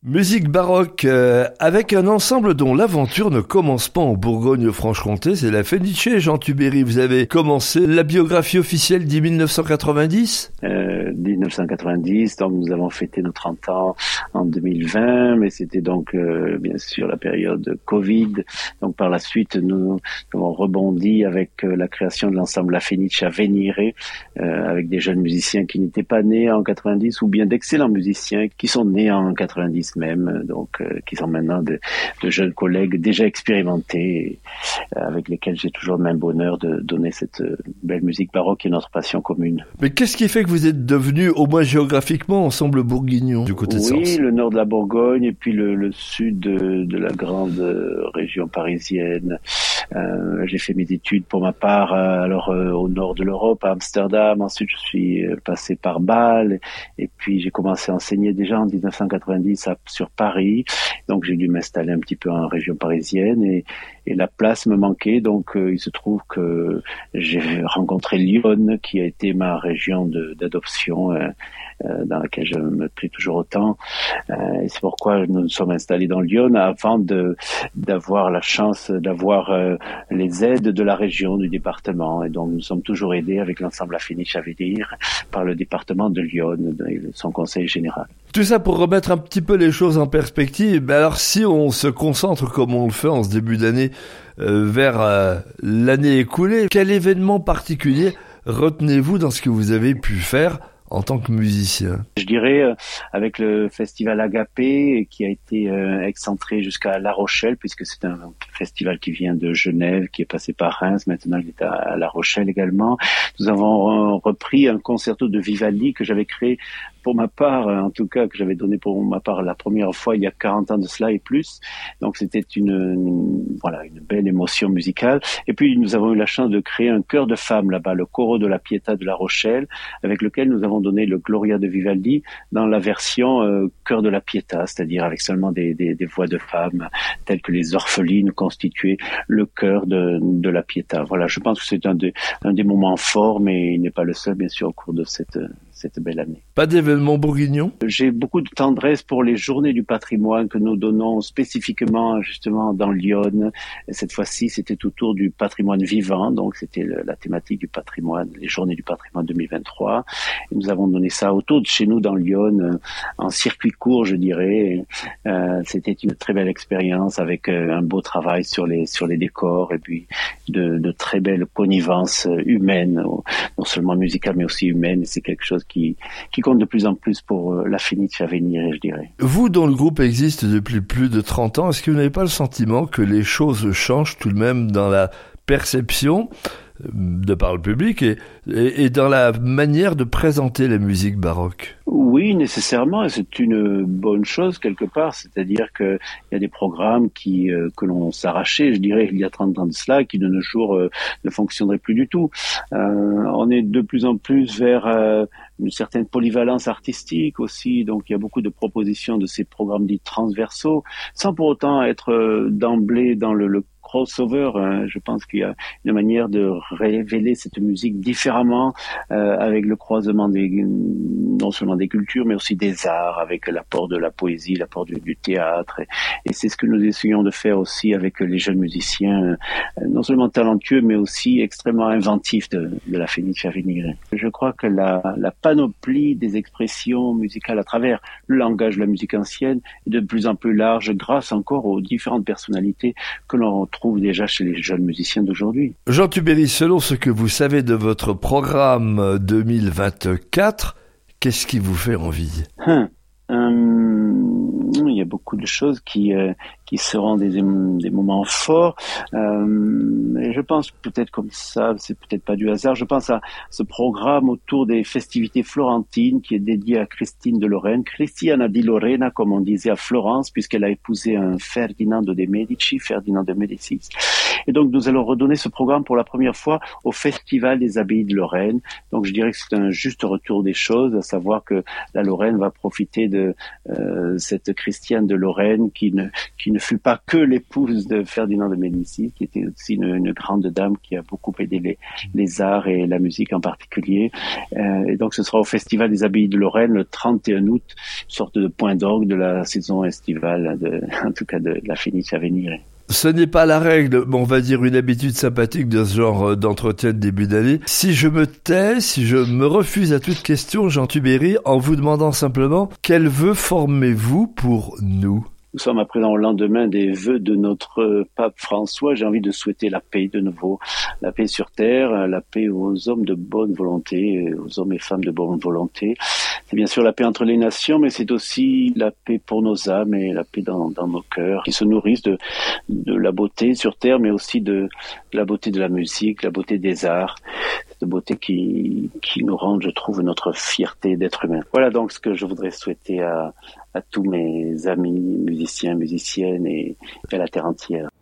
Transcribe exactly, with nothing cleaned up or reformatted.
Musique baroque euh, avec un ensemble dont l'aventure ne commence pas en Bourgogne-Franche-Comté, c'est la Fenice. Jean Tubéry, vous avez commencé la biographie officielle dit dix-neuf cent quatre-vingt-dix euh, dix-neuf cent quatre-vingt-dix, donc nous avons fêté nos trente ans en deux mille vingt, mais c'était donc euh, bien sûr la période Covid. Donc par la suite, nous, nous avons rebondi avec euh, la création de l'ensemble La Fenice à Venire, euh, avec des jeunes musiciens qui n'étaient pas nés en quatre-vingt-dix, ou bien d'excellents musiciens qui sont nés en quatre-vingt-dix même, donc euh, qui sont maintenant de, de jeunes collègues déjà expérimentés, et, euh, avec lesquels j'ai toujours le même bonheur de donner cette euh, belle musique baroque qui est notre passion commune. Mais qu'est-ce qui fait que vous êtes devenu, au moins géographiquement, ensemble bourguignon du côté de Sens? Oui, le nord de la Bourgogne et puis le, le sud de, de la grande région parisienne. Euh, j'ai fait mes études pour ma part euh, alors euh, au nord de l'Europe, à Amsterdam. Ensuite, je suis euh, passé par Bâle et puis j'ai commencé à enseigner déjà en dix-neuf cent quatre-vingt-dix à, sur Paris. Donc j'ai dû m'installer un petit peu en région parisienne et, et la place me manquait. Donc euh, il se trouve que j'ai rencontré Lyon, qui a été ma région de, d'adoption, euh, euh, dans laquelle je me plais toujours autant. Euh, et c'est pourquoi nous nous sommes installés dans Lyon avant de d'avoir la chance d'avoir euh, les aides de la région, du département. Et donc nous sommes toujours aidés avec l'ensemble La Fenice à Venire par le département de Lyon et son conseil général. Tout ça pour remettre un petit peu les choses en perspective. Ben alors si on se concentre comme on le fait en ce début d'année euh, vers euh, l'année écoulée, quel événement particulier retenez-vous dans ce que vous avez pu faire en tant que musicien? Je dirais euh, avec le festival Agapé qui a été euh, excentré jusqu'à La Rochelle, puisque c'est un festival qui vient de Genève, qui est passé par Reims, maintenant il est à La Rochelle également. Nous avons repris un concerto de Vivaldi que j'avais créé pour ma part, en tout cas, que j'avais donné pour ma part la première fois il y a quarante ans de cela et plus. Donc c'était une, une voilà une belle émotion musicale. Et puis nous avons eu la chance de créer un chœur de femmes là-bas, le Coro de la Pietà de La Rochelle, avec lequel nous avons donné le Gloria de Vivaldi dans la version euh, chœur de la Pietà, c'est-à-dire avec seulement des, des, des voix de femmes telles que les orphelines constituaient le chœur de, de la Pietà. Voilà, je pense que c'est un des, un des moments forts, mais il n'est pas le seul, bien sûr, au cours de cette cette belle année. Pas d'événement bourguignon? J'ai beaucoup de tendresse pour les journées du patrimoine que nous donnons spécifiquement justement dans Lyon. Et cette fois-ci, c'était autour du patrimoine vivant, donc c'était le, la thématique du patrimoine, les journées du patrimoine deux mille vingt-trois. Et nous avons donné ça autour de chez nous dans Lyon, euh, en circuit court, je dirais. Euh, c'était une très belle expérience avec euh, un beau travail sur les sur les décors et puis de, de très belles connivences humaines, non seulement musicales mais aussi humaines. C'est quelque chose qui, qui compte de plus en plus pour euh, La Fenice à Venire, je dirais. Vous, dont le groupe existe depuis plus de trente ans, est-ce que vous n'avez pas le sentiment que les choses changent tout de même dans la perception de par le public et, et, et dans la manière de présenter la musique baroque? Oui, nécessairement, et c'est une bonne chose quelque part, c'est-à-dire que il y a des programmes qui euh, que l'on s'arrachait, je dirais, il y a trente ans de cela, qui de nos jours euh, ne fonctionneraient plus du tout. Euh, on est de plus en plus vers euh, une certaine polyvalence artistique aussi, donc il y a beaucoup de propositions de ces programmes dits transversaux, sans pour autant être euh, d'emblée dans le, le crossover. Hein. Je pense qu'il y a une manière de révéler cette musique différemment, euh, avec le croisement des, non seulement des cultures, mais aussi des arts, avec l'apport de la poésie, l'apport du, du théâtre. Et, et c'est ce que nous essayons de faire aussi avec les jeunes musiciens, euh, non seulement talentueux, mais aussi extrêmement inventifs de, de La Fenice à Venire. Je crois que la, la panoplie des expressions musicales à travers le langage de la musique ancienne est de plus en plus large, grâce encore aux différentes personnalités que l'on trouve déjà chez les jeunes musiciens d'aujourd'hui. Jean Tubéry, selon ce que vous savez de votre programme deux mille vingt-quatre, qu'est-ce qui vous fait envie? hum, hum, Il y a beaucoup de choses qui euh, qui seront des des moments forts. Euh, et je pense peut-être comme ça, c'est peut-être pas du hasard. Je pense à ce programme autour des festivités florentines qui est dédié à Christine de Lorraine, Cristiana di Lorena, comme on disait à Florence, puisqu'elle a épousé un Ferdinando de Medici, Ferdinand de Médicis. Et donc nous allons redonner ce programme pour la première fois au Festival des Abbayes de Lorraine. Donc je dirais que c'est un juste retour des choses, à savoir que la Lorraine va profiter de euh, cette Christiane de Lorraine qui ne qui ne fut pas que l'épouse de Ferdinand de Médicis, qui était aussi une, une grande dame qui a beaucoup aidé les, les arts et la musique en particulier. Euh, et donc ce sera au Festival des Abbayes de Lorraine le trente et un août, une sorte de point d'orgue de la saison estivale, de, en tout cas de la Fénice à venir. Ce n'est pas la règle, mais on va dire une habitude sympathique de ce genre d'entretien de début d'année. Si je me tais, si je me refuse à toute question, Jean Tubéry, en vous demandant simplement, quel vœu formez-vous pour nous ? Nous sommes à présent au lendemain des vœux de notre pape François. J'ai envie de souhaiter la paix de nouveau, la paix sur terre, la paix aux hommes de bonne volonté, aux hommes et femmes de bonne volonté. C'est bien sûr la paix entre les nations, mais c'est aussi la paix pour nos âmes et la paix dans, dans nos cœurs, qui se nourrissent de, de la beauté sur terre, mais aussi de, de la beauté de la musique, la beauté des arts, cette beauté qui, qui nous rend, je trouve, notre fierté d'être humain. Voilà donc ce que je voudrais souhaiter à, à tous mes amis musiciens, musiciennes et à la terre entière.